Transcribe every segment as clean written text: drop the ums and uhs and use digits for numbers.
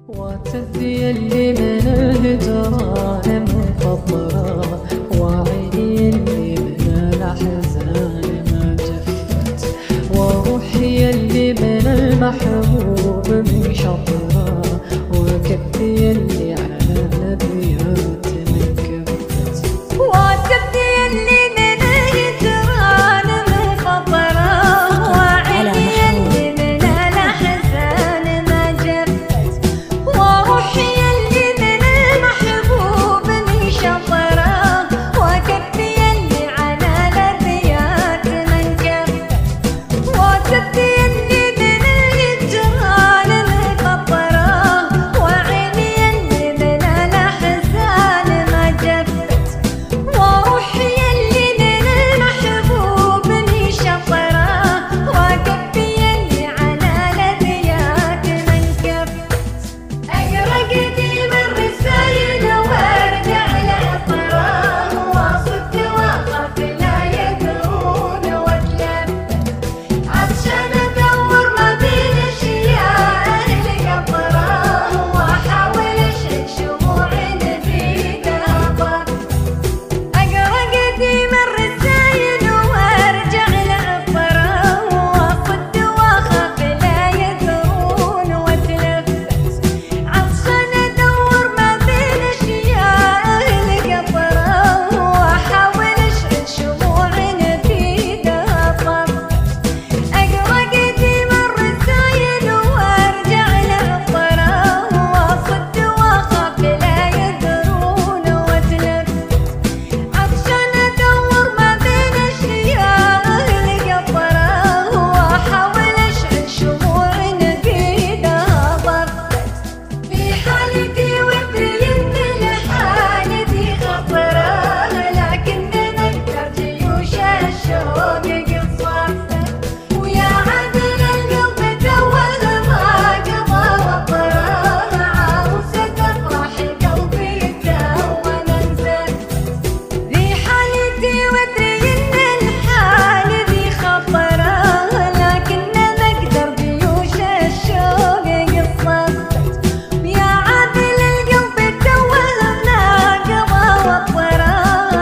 وتدي اللي من الهجران مفطرة، وعيني اللي من الأحزان ما جفت، وروحي اللي من المحبوب من شطرة، وكفي اللي على الأبيات من كفت. وتدي اللي من الهجران مفطرة، وعيني اللي من الأحزان ما جفت، وروحي اللي من المحبوب من شطرة، وكفي اللي على الأبيات من كفت. وتدي اللي من الهجران مفطرة، وعيني اللي من الأحزان ما جفت، وروحي اللي من المحبوب من شطرة، وكفي اللي على الأبيات من كفت. أقرأ قديم الرسايل وارجع لعطرة، واصد واقف لا يدرون واتلفت، عطشان أدور ما بين أشياء القطرة، وأحاول أشد شموع بيدها طفت. أقرأ قديم الرسايل وارجع لعطرة، واصد واخاف لا يدرون واتلفت، عطشان أدور ما بين أشياء القطرة، وأحاول أشد شموع بيدها طفت. أقرأ قديم الرسايل وارجع لعطرة، واصد واخاف لا يدرون واتلفت، عطشان أدور ما بين أشياء القطرة، وأحاول أشعل شموع بيدها طفت. في حالتي وادري إن لحالتي خطرة، لكن نقدر جيوش الشوق قد صفت، ويا عدل القلب توه ما قضى وطره، عروسة أفراح قلبي تهوى انزفت. في حالتي وادري إن الحال ذي خطرة، لكن نقدر جيوش الشوق قد صفت، ويا عادل القلب توه ما قضى وطره،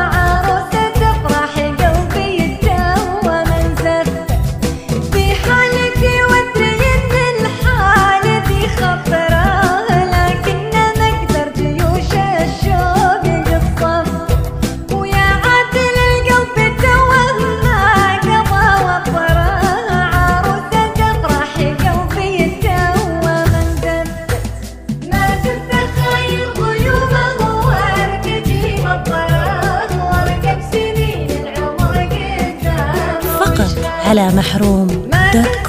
عروسة أفراح قلبي تهوى انزفت. في حالتي وادري إن الحال ذي خطرة، لكن نقدر جيوش الشوق قد صفت، ويا عادل القلب توه ما قضى وطره، عروسة أفراح قلبي تهوى انزفت. ما زلت أخايل غيومه وأرتجي مطره، وأركب سنين العمر قدام فقط على محروم دوت